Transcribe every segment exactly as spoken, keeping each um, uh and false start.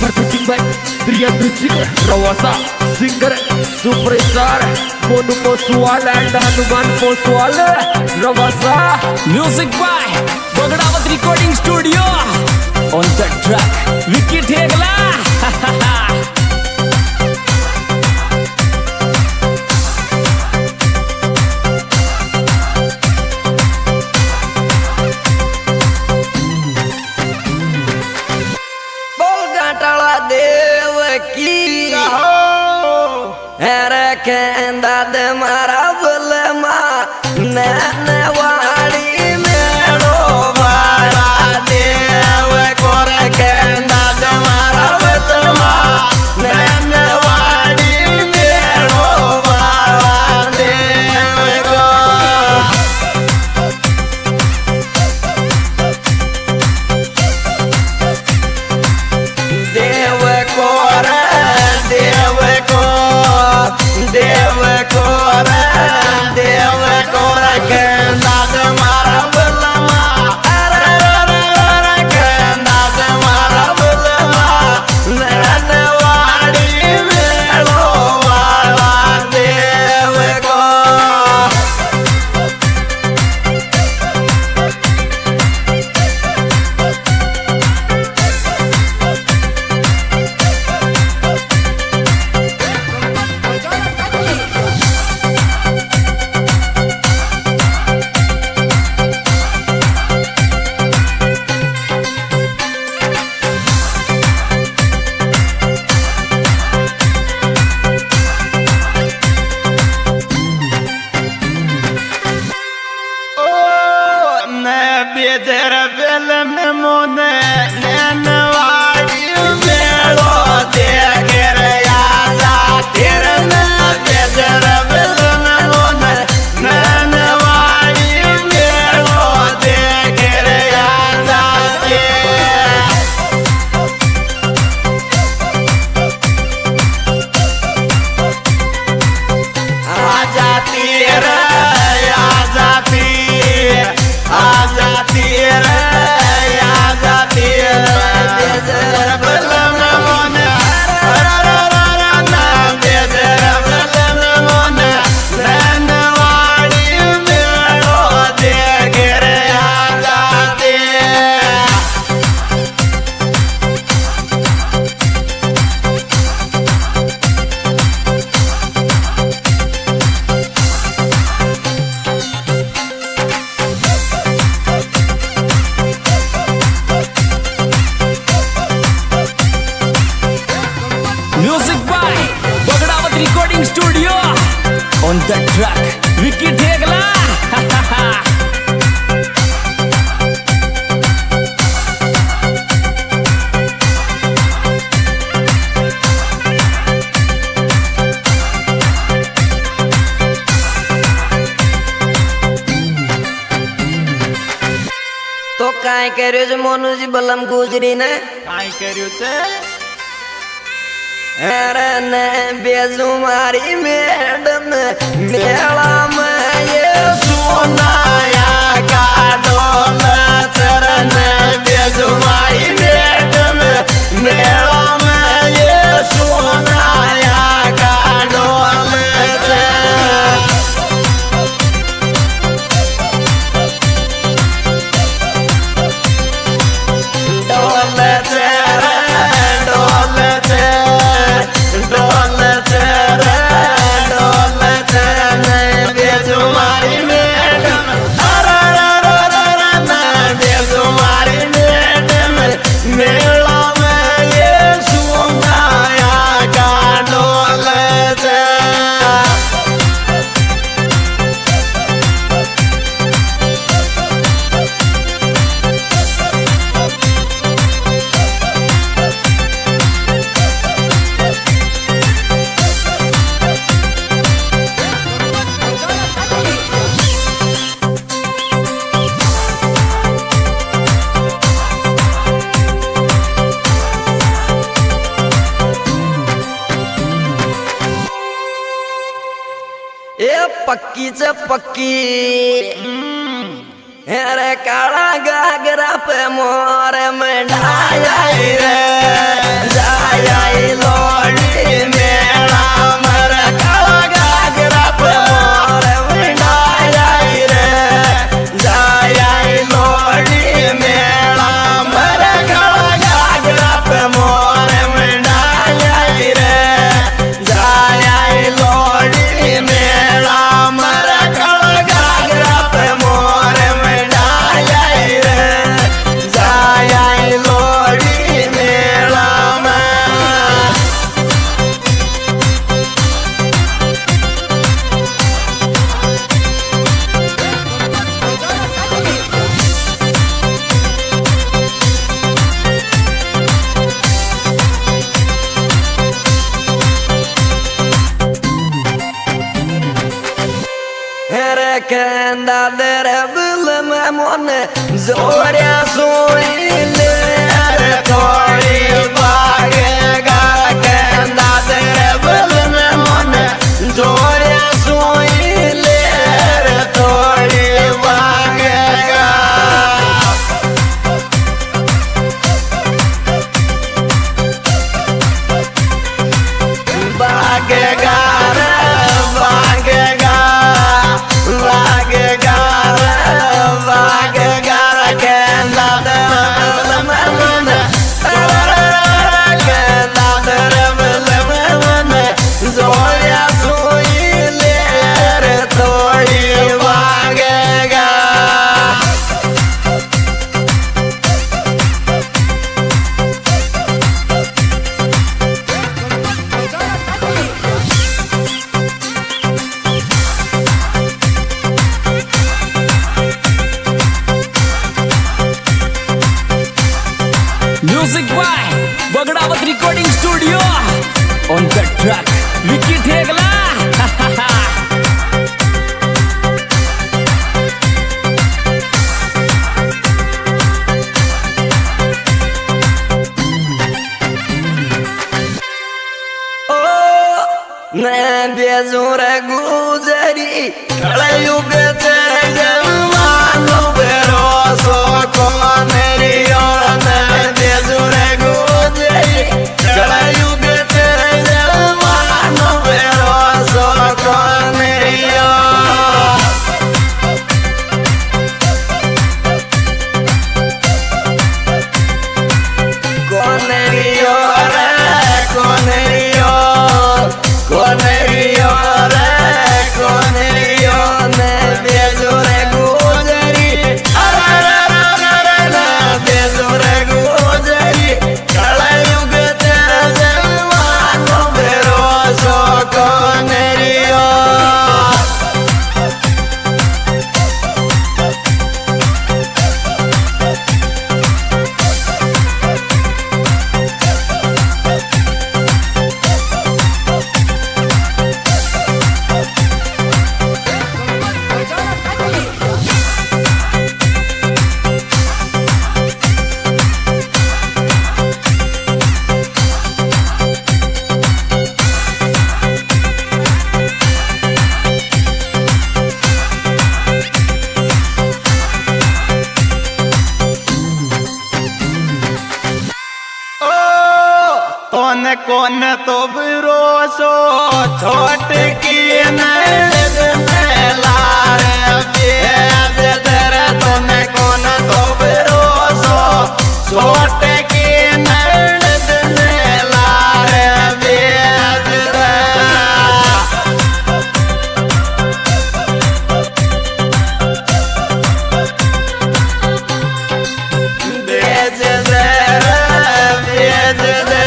Pertunjukan baik Pria Drusik Rawasa Singer Superstar Monu Poswala and Hanuman Poswala Rawasa Music by Bagdawat Recording Studio. On the track Vicky Thegla. Kenda de maravilha nene wadi mero vara deva kore kenda de maravilha nene wadi mero vara deva deva kore deva kore Deva kora, deva kora, kenda de maravilha, ara ara kenda de maravilha, nene wadi mero vara deva kora. Beder film mone nene wadi mero degere yaza tirne beder film mone nene wadi mero degere yaza aja tira yaza tira aja tira yaza tira beder film mone ara ara na beder film mone nene wadi mero degere yaza tira Music by Bagdawat Recording Studio. On the track Vicky Thegla. તો કાંઈ કર્યું છે મોનુજી બલમ ગુજરી ને કાઈ કર્યું છે અરે ને બેઝુમારી મેડમ મેળામાં એ સોનાયા કાઢો ચરણ બેઝુમારી મેડમ મેળામાં એ સોનાયા કાઢો पक्की च पक्की अरे काला गागरा पे मोर में ढाया रे kenda dere bulma mone zorya soile tori bage ga kenda dere bulma mone zorya soile tori bage ga bage ga Music by Bagdavat Recording Studio. On the track, Vicky Thegla. मैं बेजोर गुजरी कलयुग तेरे जमानो भरोसा को मेरी और मैं बेजोर गुजरी कलयुग तेरे जमानो भरोसा को मेरी और कौन मेरी और कौन मेरी और कौन मेरी और कौन मेरी और मैं बेजोर गुजरी अरे बेजोर गुजरी कलयुग तेरे जमानो भरोसा कौन मेरी और कौन कौन तो भरोसो छोट की नैद में लारे बेद दर कौन कौन तो भरोसो छोट की नैद में लारे बेद बेज दर बेज दर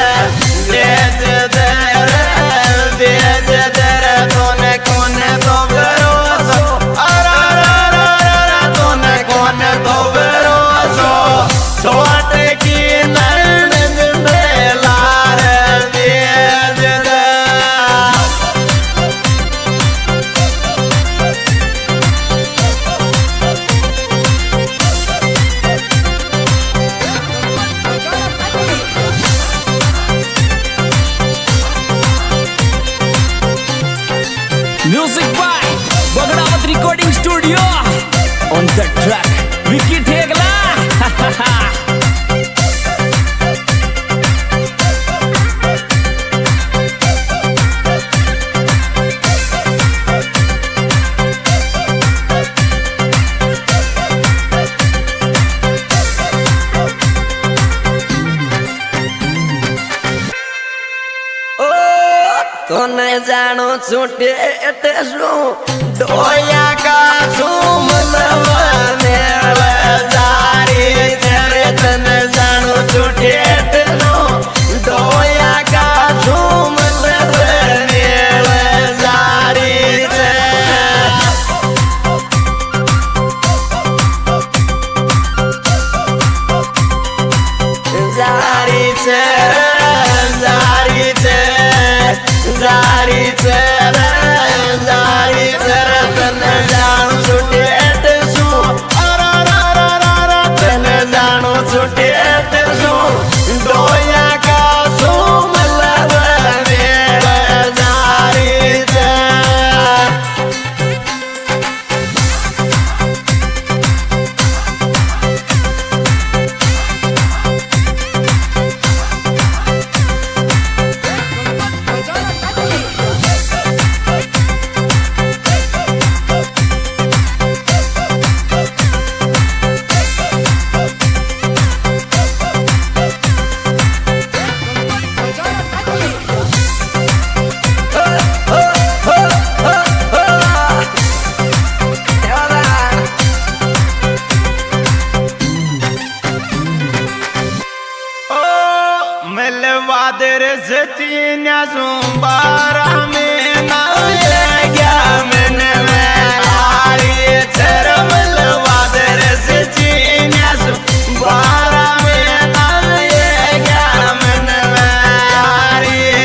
Music by Bagdavat Recording Studio. On the track, Vicky Thegla. तो न जानो छूटे टेसू डोया का झूम मेल जारी तेरे तन जानो छूटे टेसू डोया का झूम मेल जारी जारी से जारी से जारी तेरे जारी तेरे तन जा वादर सचिन सुबारा में ना गया मन में आए चरमल वादर सचिन सुबारा में ना गया मन में आए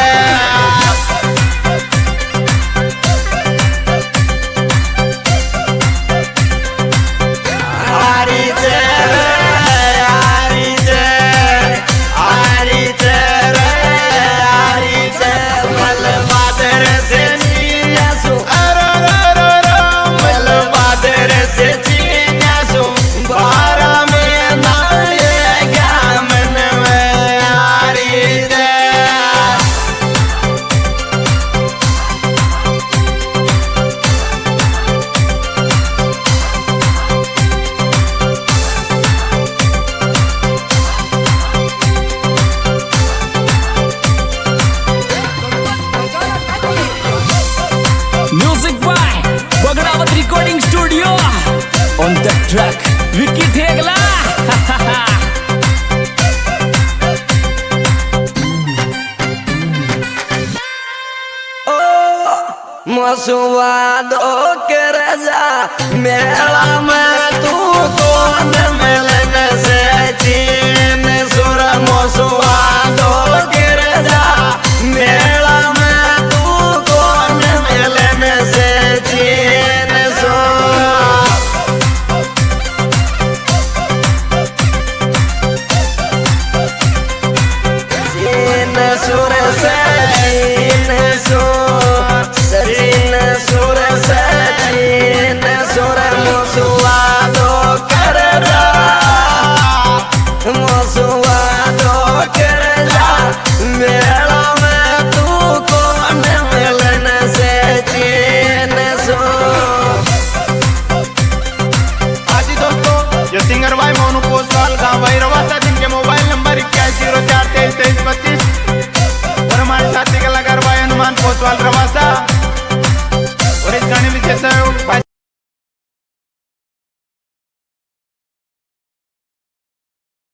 recording studio. On the track, Vicky Thegla. मसुवादो के रजा मेला में तू कौन मिलन से चीन सुर मसुवादो के रजा मेला में तू कौन मिलन से चीन सुर से चीन सुर सचिन सुर सचिन सुर मसुवादो कर जा मसुवादो कर जा मेरा